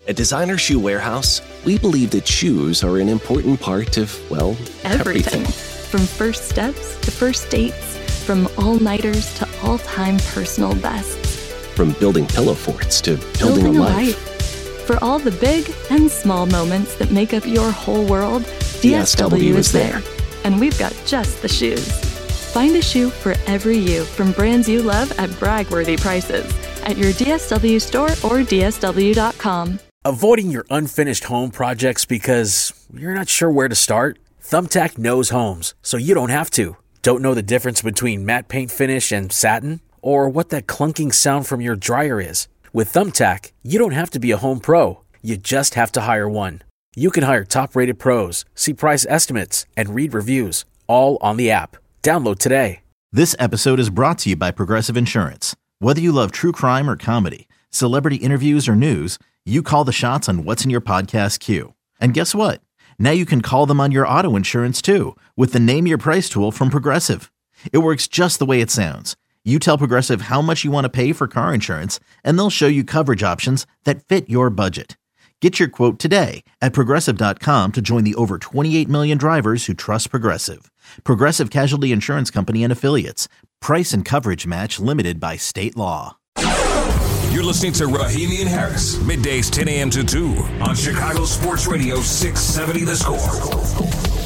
At Designer Shoe Warehouse, we believe that shoes are an important part of, well, everything. From first steps to first dates, from all-nighters to all-time personal bests. From building pillow forts to building a life. For all the big and small moments that make up your whole world, DSW is there. And we've got just the shoes. Find a shoe for every you from brands you love at brag-worthy prices at your DSW store or DSW.com. Avoiding your unfinished home projects because you're not sure where to start? Thumbtack knows homes, so you don't have to. Don't know the difference between matte paint finish and satin? Or what that clunking sound from your dryer is? With Thumbtack, you don't have to be a home pro. You just have to hire one. You can hire top-rated pros, see price estimates, and read reviews, all on the app. Download today. This episode is brought to you by Progressive Insurance. Whether you love true crime or comedy, celebrity interviews or news, you call the shots on what's in your podcast queue. And guess what? Now you can call them on your auto insurance too with the Name Your Price tool from Progressive. It works just the way it sounds. You tell Progressive how much you want to pay for car insurance, and they'll show you coverage options that fit your budget. Get your quote today at Progressive.com to join the over 28 million drivers who trust Progressive. Progressive Casualty Insurance Company and Affiliates. Price and coverage match limited by state law. You're listening to Rahimi and Harris, middays 10 a.m. to 2 on Chicago Sports Radio 670 The Score.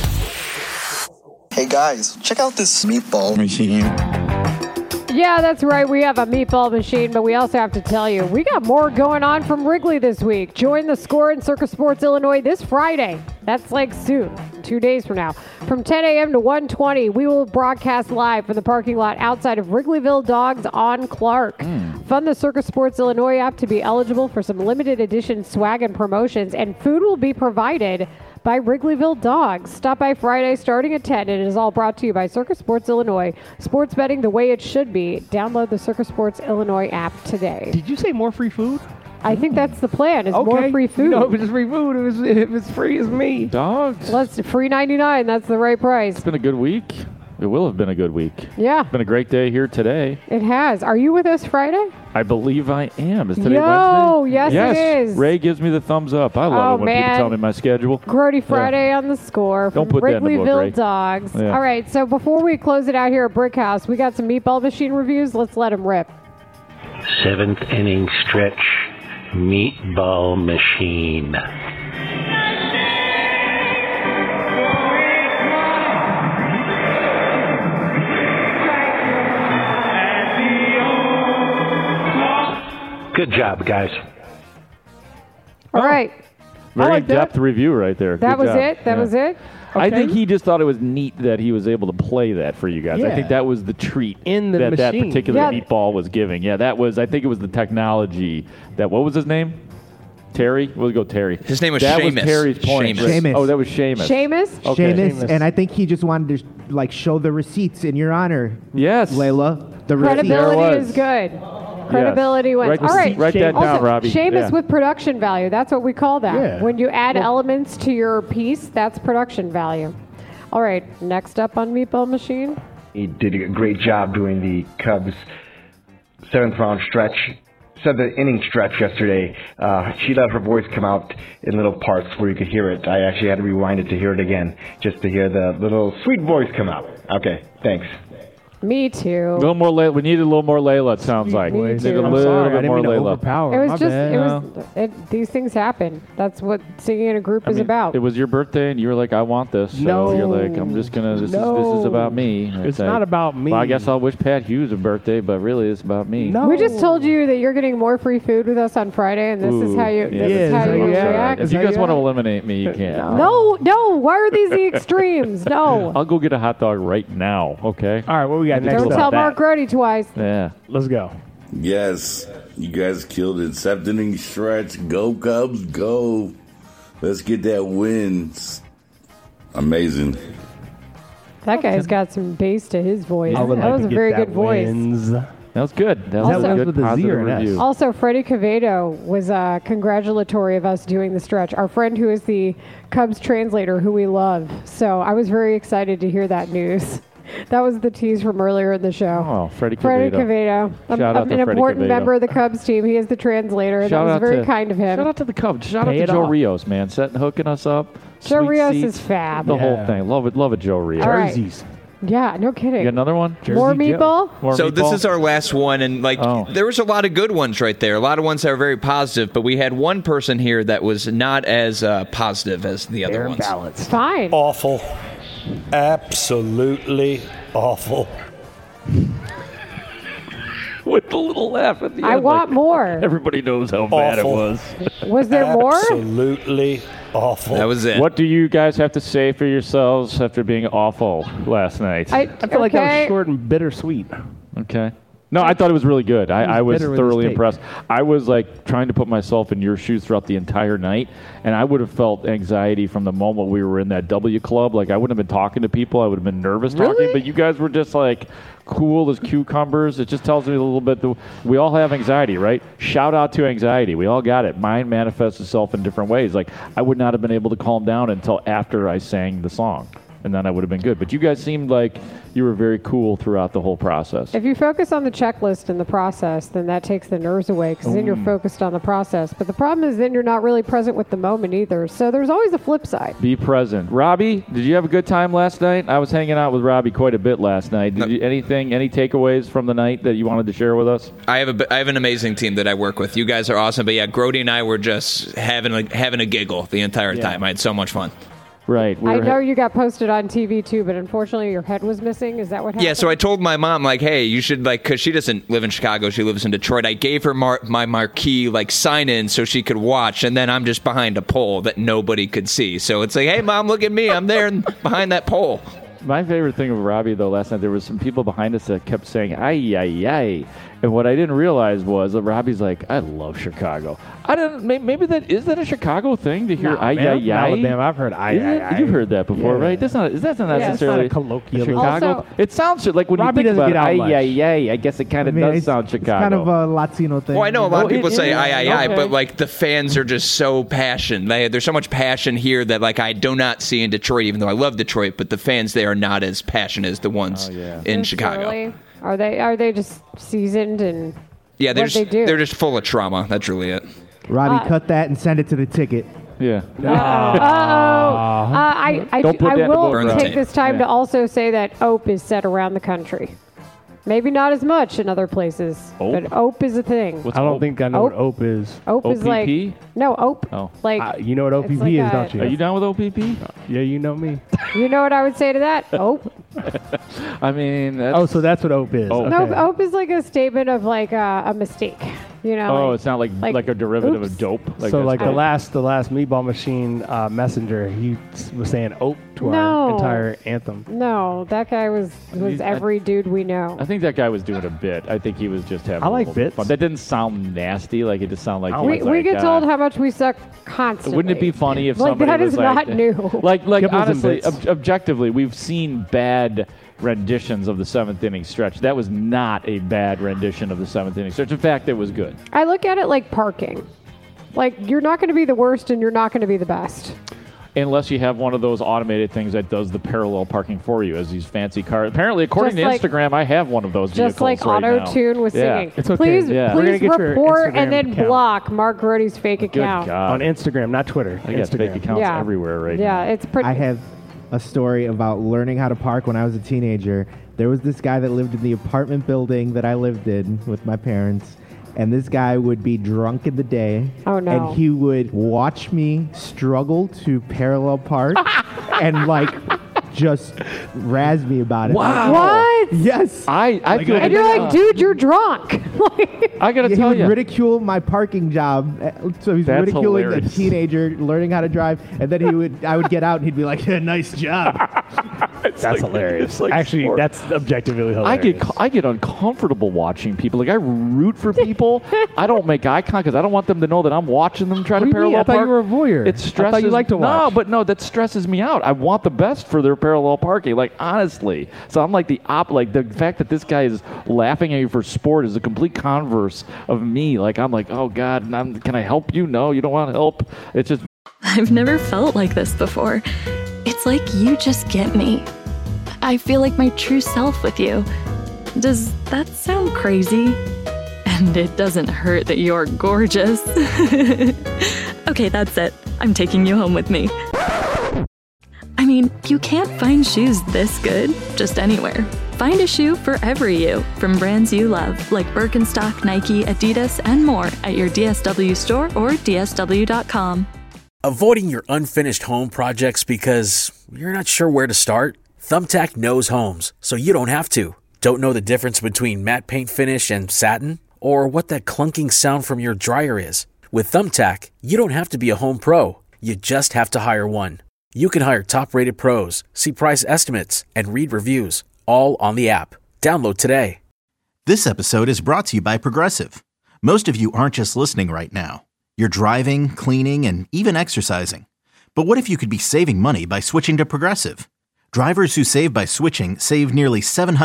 Hey guys, check out this meatball machine. Yeah, that's right. We have a meatball machine, but we also have to tell you, we got more going on from Wrigley this week. Join the Score in Circus Sports Illinois this Friday. That's like soon, 2 days from now. From 10 a.m. to 1:20, we will broadcast live from the parking lot outside of Wrigleyville Dogs on Clark. Fund the Circus Sports Illinois app to be eligible for some limited edition swag and promotions, and food will be provided by Wrigleyville Dogs. Stop by Friday starting at 10. It is all brought to you by Circus Sports Illinois. Sports betting the way it should be. Download the Circus Sports Illinois app today. Did you say more free food? I think that's the plan. Is more free food. No, if it's free food, if it's free as me. Dogs. Let's free 99. That's the right price. It's been a good week. It will have been a good week. Yeah. It's been a great day here today. It has. Are you with us Friday? I believe I am. Is today Wednesday? Yes, it is. Ray gives me the thumbs up. I love it when people tell me my schedule. Grody Friday on the Score from Don't put that in the book, Ray. Wrigleyville Dogs. Yeah. All right, so before we close it out here at Brick House, we got some meatball machine reviews. Let's let them rip. 7th inning stretch, meatball machine. Good job, guys. All right. Very like in-depth review right there. That Good was job. it? That was it? I Okay. think he just thought it was neat that he was able to play that for you guys. I Yeah. think that was the treat In the that machine. particular Yeah. meatball was giving. Yeah, that was. I think it was the technology that. What was his name? Terry. We'll go Terry. His name was that Seamus. was Terry's point. Seamus. Seamus. Oh, that was Seamus. Seamus? Okay. Seamus, and I think he just wanted to show the receipts in your honor. Yes. Layla. The There Credibility was. is good. Credibility wins. Write All right. Write that down, Also, Robbie. Seamus Yeah. with production value. That's what we call that. Yeah. When you add elements to your piece, that's production value. All right. Next up on Meatball Machine. He did a great job doing the Cubs' seventh inning stretch yesterday. She let her voice come out in little parts where you could hear it. I actually had to rewind it to hear it again, just to hear the little sweet voice come out. Okay, thanks. Me too. A little more Layla. We needed a little more Layla, it sounds like. Me We needed too. a I'm little sorry, I bit didn't more mean to Layla. overpower. It was My just, bad. these things happen. That's what singing in a group I is mean, about. It was your birthday, and you were like, I want this. So No. you're like, I'm just going to, this is about me. It's not about me. Well, I guess I'll wish Pat Hughes a birthday, but really it's about me. No. We just told you that you're getting more free food with us on Friday, and this is how you react. If you guys want to eliminate me, you can. No. Why are these the extremes? No. I'll go get a hot dog right now, okay? All right, what we got next? Don't tell Mark Grody twice. Yeah. Let's go. Yes, you guys killed it. 7th inning stretch. Go Cubs, go. Let's get that win. Amazing. That guy's got some bass to his voice. I would That like was to a get very that good voice. wins. That was good. That was Also- a good with a Z positive or an S? review. Also, Freddie Cavedo was congratulatory of us doing the stretch. Our friend who is the Cubs translator, who we love. So I was very excited to hear that news. That was the tease from earlier in the show. Oh, Freddie Quevedo. Shout out to An Freddie important Quevedo. member of the Cubs team. He is the translator. That was very kind of him. Shout out to the Cubs. Shout out to Joe Rios, man. Hooking us up. Joe Sweet Rios seats, is fab. The whole thing. Love it, Joe Rios. All right. Yeah, no kidding. You got another one? More meatball? This is our last one, and there was a lot of good ones right there. A lot of ones that are very positive, but we had one person here that was not as positive as the other ones. It's fine. Awful. Absolutely awful. With a little laugh at the end. I want more. Everybody knows how bad it was. Was there more? Absolutely awful. That was it. What do you guys have to say for yourselves after being awful last night? I feel like that was short and bittersweet. Okay. No, I thought it was really good. I was bitter with thoroughly his take. impressed. I was trying to put myself in your shoes throughout the entire night, and I would have felt anxiety from the moment we were in that W Club. I wouldn't have been talking to people. I would have been nervous talking, but you guys were just cool as cucumbers. It just tells me a little bit that we all have anxiety, right? Shout out to anxiety. We all got it. Mine manifests itself in different ways. I would not have been able to calm down until after I sang the song, and then I would have been good. But you guys seemed like you were very cool throughout the whole process. If you focus on the checklist and the process, then that takes the nerves away because then you're focused on the process. But the problem is then you're not really present with the moment either. So there's always a flip side. Be present. Robbie, did you have a good time last night? I was hanging out with Robbie quite a bit last night. Did you, any takeaways from the night that you wanted to share with us? I have an amazing team that I work with. You guys are awesome. But yeah, Grody and I were just having a giggle the entire time. I had so much fun. Right. I know you got posted on TV too, but unfortunately your head was missing. Is that what happened? Yeah, so I told my mom, hey, you should, because she doesn't live in Chicago, she lives in Detroit. I gave her my marquee, sign in so she could watch, and then I'm just behind a pole that nobody could see. So it's hey, Mom, look at me. I'm there behind that pole. My favorite thing of Robbie, though, last night, there was some people behind us that kept saying, ay, ay, ay. And what I didn't realize was that Robbie's I love Chicago. Maybe is that a Chicago thing to hear ay, ay, ay? Alabama, I've heard ay, ay, ay. You've heard that before, right? That's not necessarily it's not a colloquial. Chicago. Also, it sounds like when Robbie you think doesn't about get out ay, ay, ay, I guess it kind of does sound Chicago. It's kind of a Latino thing. Well, I know a lot of people say ay, ay, ay, okay. but the fans are just so passionate. There's so much passion here that I do not see in Detroit, even though I love Detroit, but the fans there are not as passionate as the ones in Chicago. Really? Are they just seasoned and yeah, they're just full of trauma. That's really it. Robbie, cut that and send it to the ticket. Yeah. I Don't put that in the will book, take this time to also say that OPE is set around the country. Maybe not as much in other places, but OPE is a thing. I don't think I know what OPE is. OPE is OPE. Oh. You know what OPP is, don't you? Are you down with OPP? Yeah, you know me. You know what I would say to that? OPE. I mean, so that's what OPE is. Oh. Okay. No, OPE is a statement of a mistake. It's not like a derivative of dope. The last Meatball Machine messenger, he was saying "ope" to our entire anthem. No, that guy was every dude we know. I think that guy was doing a bit. I think he was just having. I like a little bits. Fun. That didn't sound nasty. It just sounded like we get told how much we suck constantly. Wouldn't it be funny if somebody that was is not new? Honestly, objectively, we've seen bad renditions of the seventh inning stretch. That was not a bad rendition of the seventh inning stretch. In fact, it was good. I look at it like parking. You're not going to be the worst and you're not going to be the best. Unless you have one of those automated things that does the parallel parking for you, as these fancy cars. Apparently, according to Instagram, I have one of those vehicles just right now. auto-tune with singing. It's okay. Please report and then account. block Mark Grody's fake account. Good God. On Instagram, not Twitter. I got fake accounts everywhere right now. Yeah, it's pretty. I have a story about learning how to park when I was a teenager. There was this guy that lived in the apartment building that I lived in with my parents. And this guy would be drunk in the day. Oh, no. And he would watch me struggle to parallel park and just razz me about it. Wow. What? Yes. I feel and you're dude, you're drunk. I got to tell he you. would ridicule my parking job. So he's That's ridiculing hilarious. a teenager learning how to drive. And then I would get out and he'd be like, nice job. That's hilarious. Actually, that's objectively hilarious. I get uncomfortable watching people. I root for people. I don't make eye contact because I don't want them to know that I'm watching them try to parallel I thought park. you were a voyeur. It stresses. I thought you liked to watch. That stresses me out. I want the best for their parallel parking. Honestly. So I'm the the fact that this guy is laughing at you for sport is a complete converse of me. I'm oh God, can I help you? No, you don't want help. It's just. I've never felt like this before. It's like you just get me. I feel like my true self with you. Does that sound crazy? And it doesn't hurt that you're gorgeous. Okay, that's it. I'm taking you home with me. I mean, you can't find shoes this good just anywhere. Find a shoe for every you from brands you love, like Birkenstock, Nike, Adidas, and more at your DSW store or DSW.com. Avoiding your unfinished home projects because you're not sure where to start? Thumbtack knows homes, so you don't have to. Don't know the difference between matte paint finish and satin? Or what that clunking sound from your dryer is? With Thumbtack, you don't have to be a home pro. You just have to hire one. You can hire top-rated pros, see price estimates, and read reviews, all on the app. Download today. This episode is brought to you by Progressive. Most of you aren't just listening right now. You're driving, cleaning, and even exercising. But what if you could be saving money by switching to Progressive? Drivers who save by switching save nearly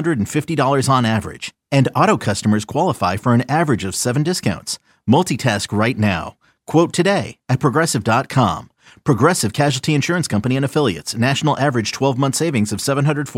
$750 on average, and auto customers qualify for an average of 7 discounts. Multitask right now. Quote today at Progressive.com. Progressive Casualty Insurance Company and Affiliates. National average 12-month savings of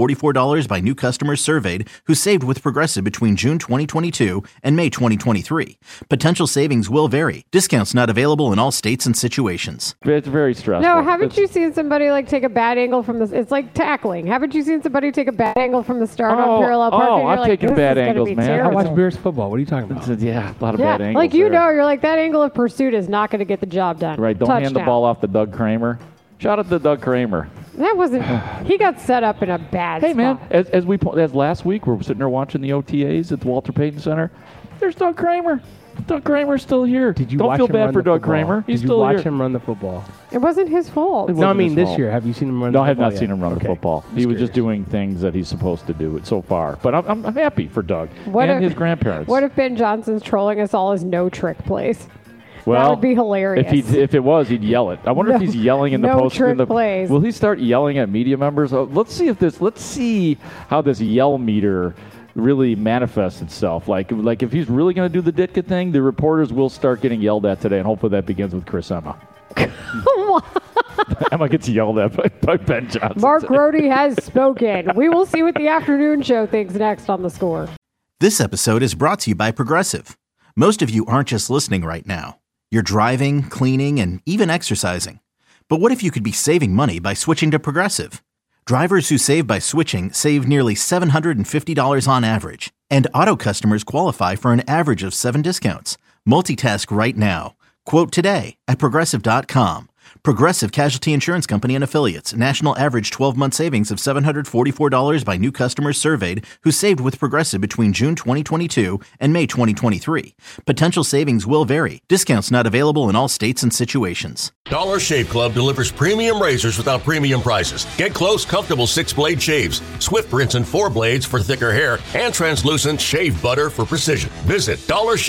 $744 by new customers surveyed who saved with Progressive between June 2022 and May 2023. Potential savings will vary. Discounts not available in all states and situations. It's very stressful. No, haven't you seen somebody take a bad angle from this? It's like tackling. Haven't you seen somebody take a bad angle from the start on parallel park? Oh, I've taken bad angles, man. I watch Bears football. What are you talking about? Yeah, a lot of bad angles. You're that angle of pursuit is not going to get the job done. Right, don't hand the ball off to Doug Kramer. Shout out to Doug Kramer. That wasn't. He got set up in a bad spot. Hey, man, as last week, we were sitting there watching the OTAs at the Walter Payton Center. There's Doug Kramer. Doug Kramer's still here. Don't feel bad for Doug Kramer. He's still here. Did you watch him run the football? It wasn't his fault. No, I mean this year. Have you seen him run the football? No, I have not seen him run the football. He was curious. just doing things that he's supposed to do so far. But I'm happy for Doug and his grandparents. What if Ben Johnson's trolling us all as no trick plays? Well, that would be hilarious. If it was, he'd yell it. I wonder if he's yelling in the post. Plays. Will he start yelling at media members? Let's see how this yell meter really manifests itself. Like if he's really going to do the Ditka thing, the reporters will start getting yelled at today, and hopefully that begins with Chris Emma. Emma gets yelled at by Ben Johnson. Mark Rohde has spoken. We will see what the afternoon show thinks next on The Score. This episode is brought to you by Progressive. Most of you aren't just listening right now. You're driving, cleaning, and even exercising. But what if you could be saving money by switching to Progressive? Drivers who save by switching save nearly $750 on average, and auto customers qualify for an average of 7 discounts. Multitask right now. Quote today at Progressive.com. Progressive Casualty Insurance Company and Affiliates. National average 12-month savings of $744 by new customers surveyed who saved with Progressive between June 2022 and May 2023. Potential savings will vary. Discounts not available in all states and situations. Dollar Shave Club delivers premium razors without premium prices. Get close, comfortable 6-blade shaves, swift rinse and 4 blades for thicker hair, and translucent shave butter for precision. Visit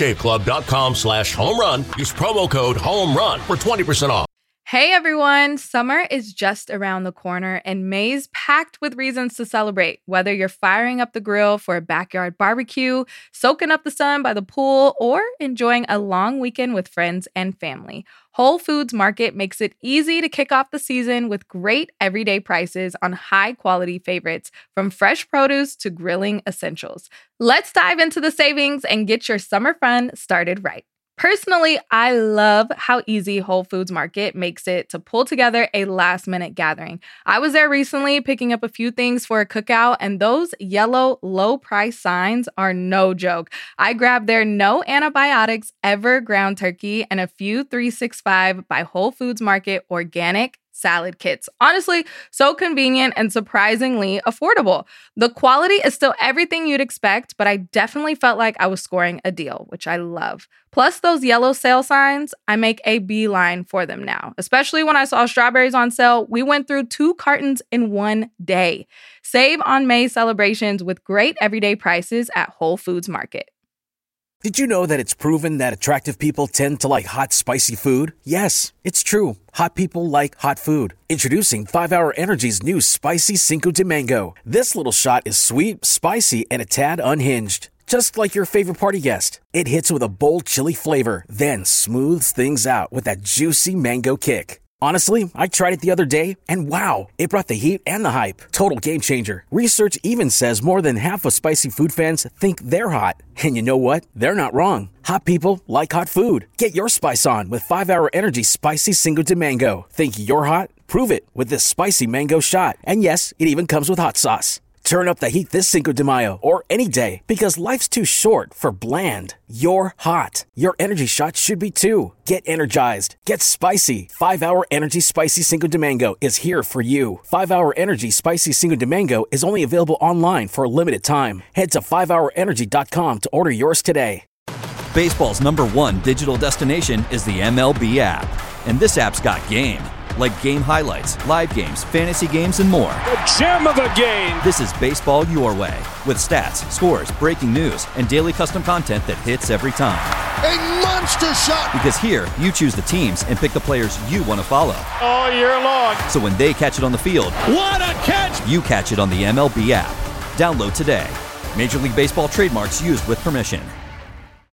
dollarshaveclub.com/homerun. Use promo code HOMERUN for 20% off. Hey everyone, summer is just around the corner and May's packed with reasons to celebrate. Whether you're firing up the grill for a backyard barbecue, soaking up the sun by the pool, or enjoying a long weekend with friends and family, Whole Foods Market makes it easy to kick off the season with great everyday prices on high-quality favorites, from fresh produce to grilling essentials. Let's dive into the savings and get your summer fun started right. Personally, I love how easy Whole Foods Market makes it to pull together a last-minute gathering. I was there recently picking up a few things for a cookout, and those yellow low-price signs are no joke. I grabbed their no antibiotics ever ground turkey and a few 365 by Whole Foods Market organic salad kits. Honestly, so convenient and surprisingly affordable. The quality is still everything you'd expect, but I definitely felt like I was scoring a deal, which I love. Plus those yellow sale signs, I make a beeline for them now. Especially when I saw strawberries on sale, we went through 2 cartons in one day. Save on May celebrations with great everyday prices at Whole Foods Market. Did you know that it's proven that attractive people tend to like hot, spicy food? Yes, it's true. Hot people like hot food. Introducing 5-Hour Energy's new Spicy Cinco de Mango. This little shot is sweet, spicy, and a tad unhinged. Just like your favorite party guest. It hits with a bold chili flavor, then smooths things out with that juicy mango kick. Honestly, I tried it the other day, and wow, it brought the heat and the hype. Total game changer. Research even says more than half of spicy food fans think they're hot. And you know what? They're not wrong. Hot people like hot food. Get your spice on with 5-Hour Energy Spicy Cinco de Mango. Think you're hot? Prove it with this spicy mango shot. And yes, it even comes with hot sauce. Turn up the heat this Cinco de Mayo or any day because life's too short for bland. You're hot. Your energy shot should be too. Get energized. Get spicy. 5-Hour Energy Spicy Cinco de Mango is here for you. 5-Hour Energy Spicy Cinco de Mango is only available online for a limited time. Head to 5hourenergy.com to order yours today. Baseball's #1 digital destination is the MLB app. And this app's got game. Like game highlights, live games, fantasy games, and more. The gem of the game! This is baseball your way, with stats, scores, breaking news, and daily custom content that hits every time. A monster shot! Because here, you choose the teams and pick the players you want to follow. All year long. So when they catch it on the field, what a catch! You catch it on the MLB app. Download today. Major League Baseball trademarks used with permission.